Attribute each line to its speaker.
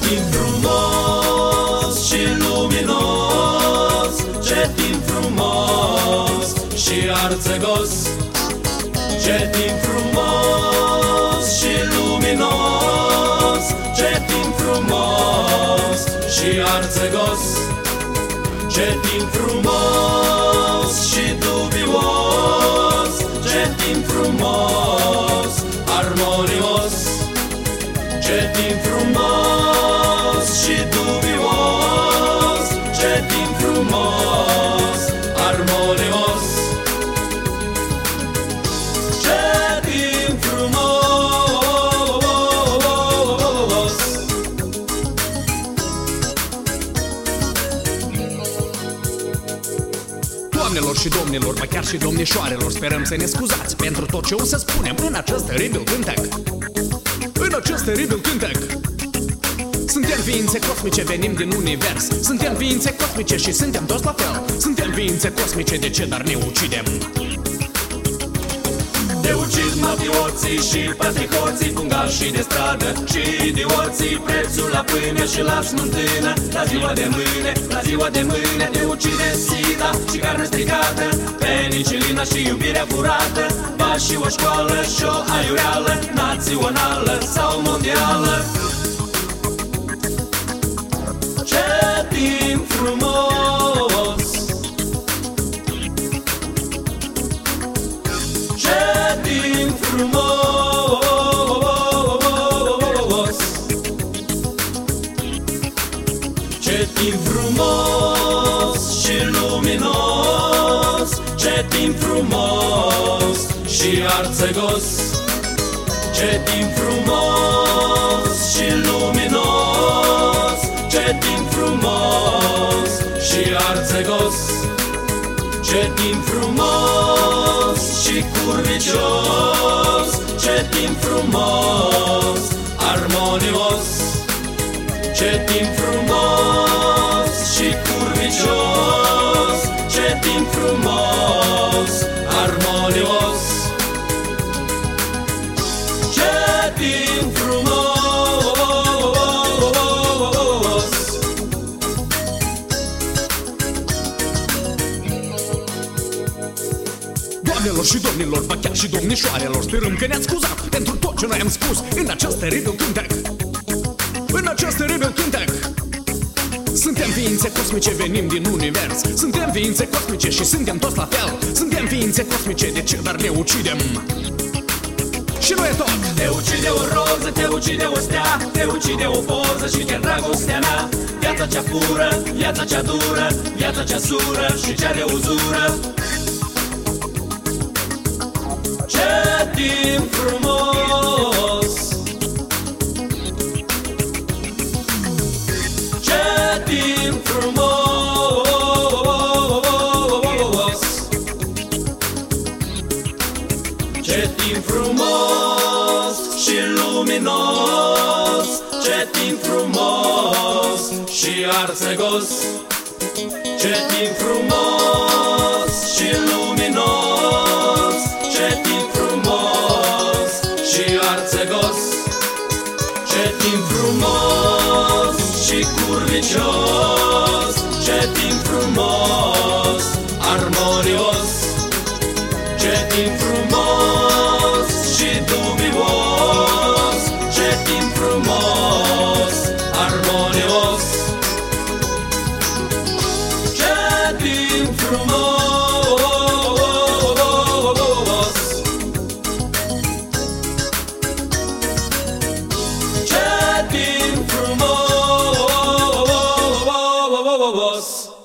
Speaker 1: timp frumos și luminos, ce timp frumos și arțăgos. Ce timp frumos și luminos, ce timp frumos și arțăgos. Ce timp frumos și dubios, ce timp frumos, armonios. Ce timp frumos și dubios, ce timp frumos, armonios. Ce timp frumos.
Speaker 2: Doamnelor și domnilor, ba chiar și domnișoarelor, sperăm să ne scuzați pentru tot ce o să spunem în acest teribil cântec. În acest teribil cântec suntem ființe cosmice, venim din univers. Suntem ființe cosmice și suntem toți la fel. Suntem ființe cosmice, de ce dar ne ucidem?
Speaker 1: Te ucid mafioții și patricoții, fungașii de stradă și idioții. Prețul la pâine și la smântână, la ziua de mâine, la ziua de mâine. Te ucide sida și carne stricată, penicilina și iubirea furată. Ba și o școală și o aiureală, națională sau mondială. Ce timp frumos, ce timp frumos, ce timp frumos și luminos, ce timp frumos și arțăgos. Ce timp frumos și luminos, ce timp frumos și arțăgos. Ce timp frumos și curvicios, ce timp frumos, armonios. Ce timp frumos și curvicios, ce timp frumos, armonios. Ce timp frumos.
Speaker 2: Doamnelor și domnilor, ba chiar și domnișoarelor, sperăm că ne-ați scuzat pentru tot ce noi am spus în acest teribil cântec. În acest teribil cântec suntem ființe cosmice, venim din univers. Suntem ființe cosmice și suntem toți la fel. Suntem ființe cosmice, de ce dar ne ucidem? Și nu e tot.
Speaker 1: Te ucide o roză, te ucide o stea, te ucide o poză și chiar dragostea mea. Viața cea pură, viața cea dură, viața cea sură și cea de uzură. Ce timp frumos, ce timp frumos, ce timp frumos și luminos, ce timp frumos și arțăgos. Ce timp frumos și luminos, ce timp frumos și arțăgos. Ce timp frumos și curvicios, ce timp frumos, armonios. Ce timp frumos și dubios, ce timp frumos, armonios. Ce timp frumos. Ce timp frumos.